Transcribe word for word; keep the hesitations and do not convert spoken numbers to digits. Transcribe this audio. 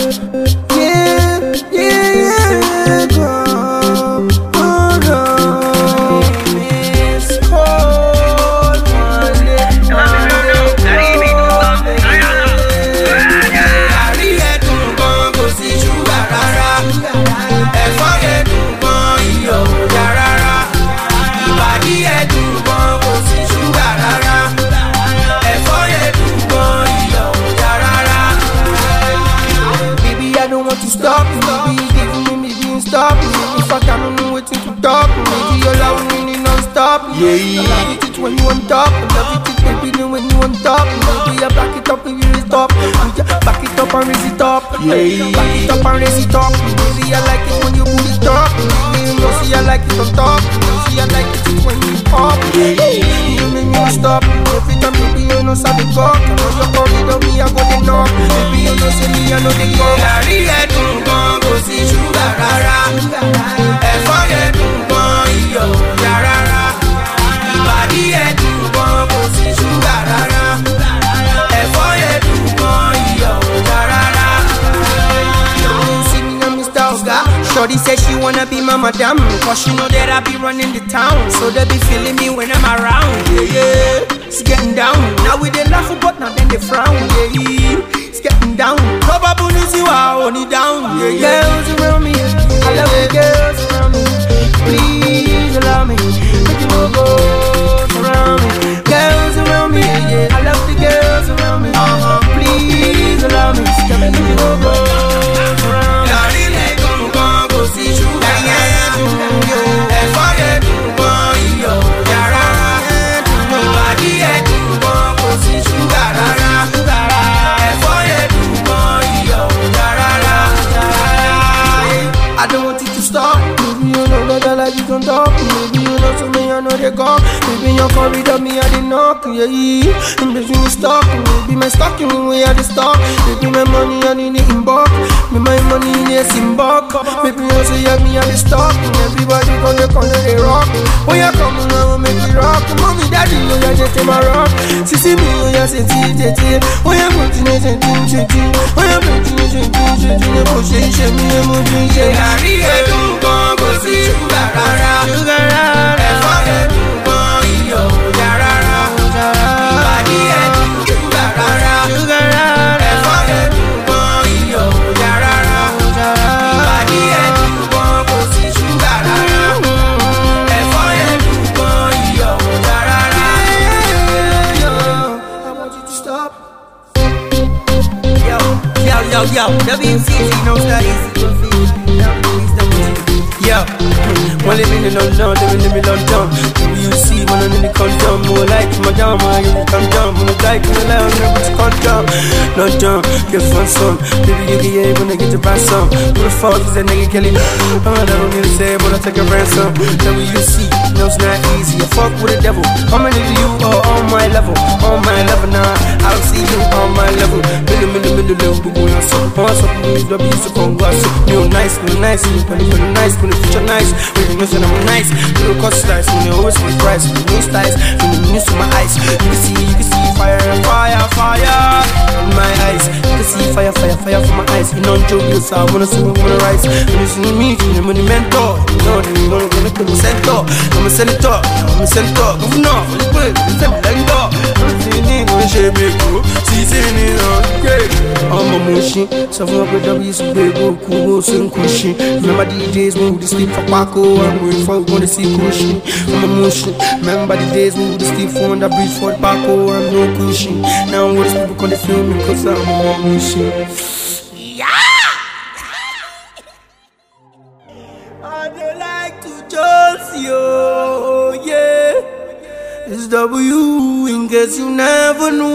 Yeah, yeah, go, oh no. Miss Cold one day, one day. Àrí ẹ̀dùn gan kò sí ṣúgà rárá. Ẹ̀fọ́ ẹ̀dùn gan iyọ̀ ò yá rárá. Ìbàdí ẹ̀dùn gan kò sí ṣúgà rárá. Ẹ̀fọ́ ẹ̀dùn gan iyọ̀ ò yá rárá. Baby, I don't want to stop. Baby, giving me, maybe you stop. If I can't know what to talk, maybe you're allowing me non-stop. Yeah, I love it when you on top. I love it, baby, when you on top. Baby, I back it up if you raise it up. Back it up and raise it up. Yeah, back it up and raise it up. Baby, I like it when you put it up. Baby, you know, see I like it on top. See I like it when you pop. You make me stop. Every time, baby, you know, sabi cock. I know you're calling on me, I go the knock. Baby, you know, see me, I know the go. Àrí ẹ̀dùn gan kò sí ṣúgà rárá. Ẹ̀fọ́ ẹ̀dùn gan iyọ̀ ò yá rárá. Ìbàdí ẹ̀dùn gan kò sí ṣúgà rárá. Ẹ̀fọ́ ẹ̀dùn gan iyọ̀ ò yá rárá. See me now, Mister Oga. Shorty said she wanna be my madam, cause she know that I be running the town. So they be feeling me when I'm around. Yeah, yeah, it's getting down. Now we they laugh but now then they frown. Yeah, yeah, it's getting down. Probably see why I hold it down. Yeah, yeah. Girls around me, I love the girls around me. Please allow me, make you no go around me. Girls around me, yeah, I love the girls around me. Uh-huh. Please allow me, make you no go around me. Àrí ẹ̀dùn gan kò sí ṣúgà rárá. Ẹ̀fọ́ ẹ̀dùn gan iyọ̀ ò yá rárá. Ìbàdí ẹ̀dùn gan kò sí ṣúgà rárá. Ẹ̀fọ́ ẹ̀dùn gan iyọ̀ ò yá rárá. I don't want it to stop. Maybe you know that I like you don't talk. Maybe you know so me I know they go. Maybe you corridor me I did knock. Yeah, yeah. And baby me stuck. Maybe my stocking me way I the stock. Maybe my money I need it in bulk. Me my money in a bulk. Maybe you say yeah me I the stock. Everybody gonna come to the rock. Oh yeah, come on now make it rock. Mommy daddy oh yeah just take my rock. Sissy me oh yeah say tea tea tea. Oh yeah continue say tea tea tea. Oh yeah continue say tea tea tea. Oh say say me mo tea tea. Àrí ẹ̀dùn gan kò sí ṣúgà rárá. Ẹ̀fọ́ ẹ̀dùn gan iyọ̀ ò yá rárá. Ìbàdí ẹ̀dùn ṣúgà rárá. Ẹ̀fọ́ ẹ̀dùn gan iyọ̀ ò yá rárá. Ìbàdí ẹ̀dùn gan kò sí ṣúgà rárá. Ẹ̀fọ́ ẹ̀dùn gan iyọ̀ ò yá rárá. I want you to stop. Yo, yo, yo, yo, W C Z knows that easy to feel. Yo, one living in London, living in London. You see, when I'm in the condom, more like my dam, I in the condom, when I like when I never to condom. London, get fun some, baby, you get able to get to buy some. Who the fuck is that nigga Kelly? I'm not ever gonna say, but I take a ransom. W C, no, it's not easy. I fuck with the devil. How many of you are on my level? On my level now, I don't see you on my level. Middle, middle, middle, middle, we go on some. On some, W C, come go some. You nice, you nice, you pretty nice, pretty future nice. When you know that I'm nice, you look cost slice. When you always with price, when you new styles, when you news to my eyes. You can see, you can see fire, fire, fire in my eyes. You can see fire, fire, fire from my eyes. You know I'm joking, so I wanna swim, I wanna rise. When you see me, you're a monumental. You know that you know I'm gonna put a center. I'm a senator, I'm a senator. Governor, for the good, I'm a senator. I'm feeling when she make you see, seeing it on great. I'm a motion, so I'm a W S B, go cool, so cushion. Remember the days when we used to sleep for Paco, I'm going for going to see cushion. I'm a motion. Remember the days when we used to sleep for the bridge for Paco, I'm no cushion. Now I'm going to people gonna feel me because I'm a motion. Yeah! I don't like to just yo, yeah. It's W in case you never know.